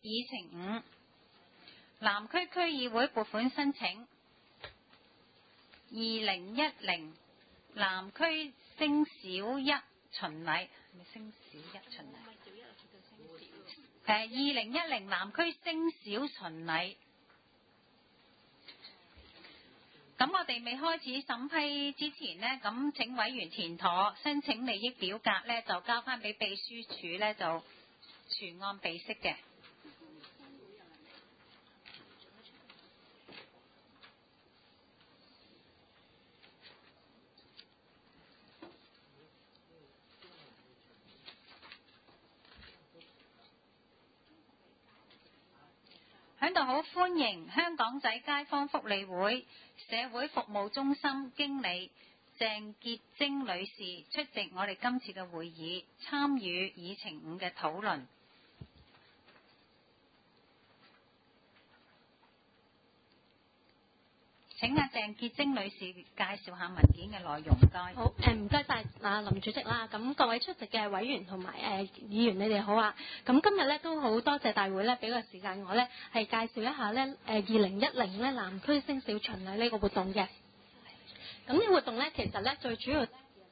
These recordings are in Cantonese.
議程5，南區區議會撥款申請2010南區升小一巡禮，係咪升小一巡禮？2010南區升小巡禮。咁我哋未開始審批之前呢，咁請委員填妥申請利益表格呢，就交翻俾秘書處呢，就全案備悉嘅。喺度好歡迎香港仔街坊福利會社會服務中心經理鄭潔貞女士出席我哋今次嘅會議，參與議程5嘅討論。請阿鄭潔貞女士介紹下文件嘅內容，唔該。 好，唔該晒林主席啦。咁各位出席嘅委員同埋議員，你哋好啊。咁今日咧都好多謝大會咧俾個時間我咧係介紹一下咧2010咧南區升小巡禮呢個活動嘅。咁呢個活動咧其實咧最主要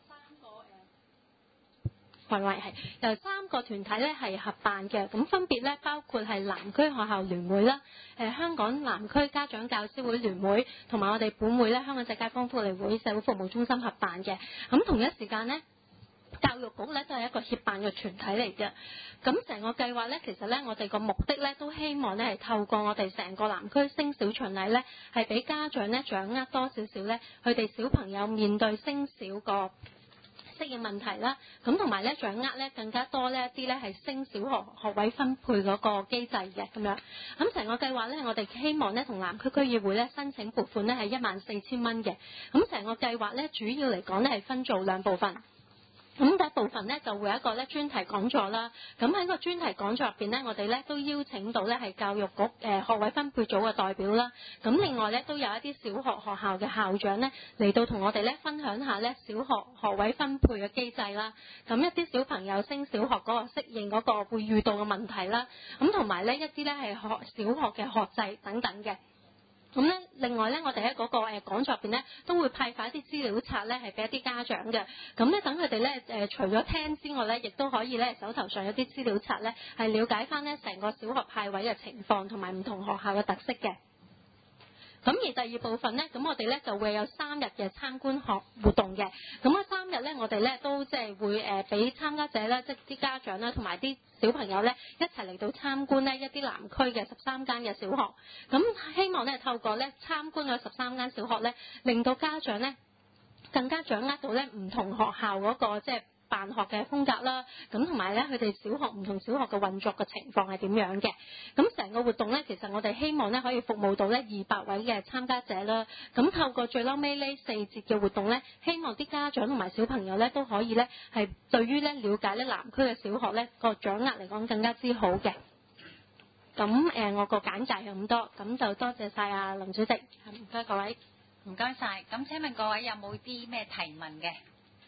由3個團體咧係合辦嘅，咁分別咧包括係南區學校聯會啦、香港南區家長教師會聯會同埋我哋本會咧香港仔街坊福利會社會服務中心合辦嘅。咁同一時間咧，教育局咧都係一個協辦嘅團體嚟嘅。咁成個計劃咧，其實咧我哋個目的咧都希望咧係透過我哋成個南區升小巡禮咧，係俾家長咧掌握多少少咧，佢哋小朋友面對升小個適應問題啦，咁同埋咧掌握咧更加多呢一啲咧係升小學位分配嗰個機制嘅咁樣。咁成個計劃咧，我哋希望咧同南區區議會咧申請撥款咧係14,000蚊嘅。咁成個計劃咧主要嚟講咧係分做2部分。咁第一部分咧就會有一個咧專題講座啦。咁喺個專題講座入邊咧，我哋咧都邀請到咧係教育局學位分配組嘅代表啦。咁另外咧都有一啲小學學校嘅校長咧嚟到同我哋咧分享下咧小學學位分配嘅機制啦。咁一啲小朋友升小學嗰個適應嗰個會遇到嘅問題啦。咁同埋咧一啲咧係小學嘅學制等等嘅。咁咧，另外咧，我哋喺嗰個講座入邊咧，都會派發一啲資料冊咧，係俾一啲家長嘅。咁咧，等佢哋咧除咗聽之外咧，亦都可以咧手頭上有啲資料冊咧，係了解翻咧成個小學派位嘅情況同埋唔同學校嘅特色嘅。咁而第2部分咧，咁我哋咧就會有3日嘅參觀學活動嘅。咁3日咧，我哋咧都即係會俾參加者咧，即係啲家長啦，同埋啲小朋友咧一齊嚟到參觀呢一啲南區嘅13間嘅小學。咁希望咧透過咧參觀嗰13間小學咧，令到家長咧更加掌握到咧唔同學校嗰個即係辦學嘅風格啦，咁同埋咧佢哋小學唔同小學嘅運作嘅情況係點樣嘅。咁成個活動咧，其實我哋希望咧可以服務到咧200位嘅參加者啦。咁透過最嬲尾呢4節嘅活動咧，希望啲家長同埋小朋友咧都可以咧係對於咧了解咧南區嘅小學咧個掌握嚟講更加之好嘅。咁我個簡介係咁多，咁就多謝晒啊林主席，唔該各位， 唔該晒。咁請問各位有冇啲咩提問嘅？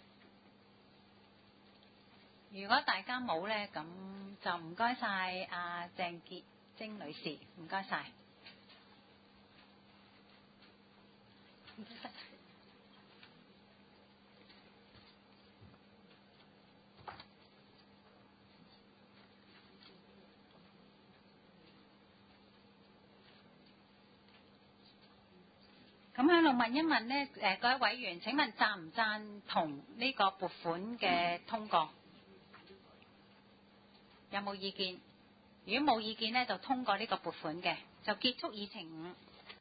如果大家冇咧，咁就唔該晒阿鄭潔貞女士，唔該晒。咁喺度問一問咧，各位委員，請問贊唔贊同呢個撥款嘅通過？有冇意見？如果冇意見咧，就通過呢個撥款嘅，就結束議程5。